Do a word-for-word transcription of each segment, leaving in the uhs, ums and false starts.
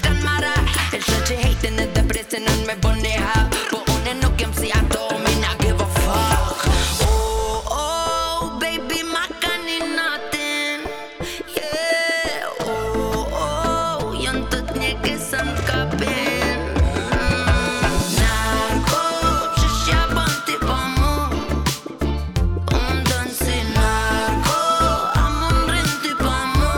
kan marra. Il-xaċi hatin id-depressin un me bunniha. But unen nuk jem si għaddu minna give a fuck. Oh, oh, baby ma kan in nothing. Yeah, oh, oh, jantot njeki san tkapin. Narko, xixja banti pa mu. Un dansi narko, amun rinti pa mu.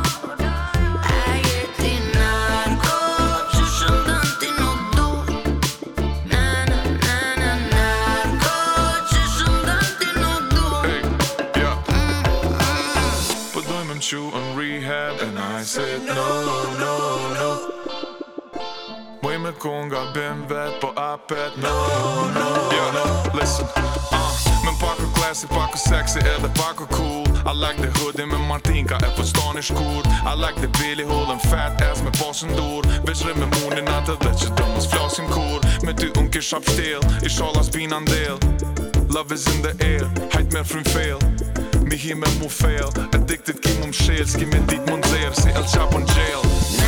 Ajeti narko, xixun danti nuddu. Na na na na narko, xixun danti nuddu. Hey, yeah. Put them in chew on rehab, and I said no, no, no. Way me konga been vet på appet, no, no, yeah, no. Listen, uh, men paka classic, paka sexy, eller paka cool. I like the hoodie med Martinka, är på stan i skor. I like the Billy Hole, en fat ass med basen dår. Växre med monen att det lätt sig dömas flasin kor. Men du unker sharp stel, i shalas binan del. Love is in the air, height mer från fel. Mi himmel mo fail, addicted kim om själ, ski med dit mon zer, se El Chapo in jail.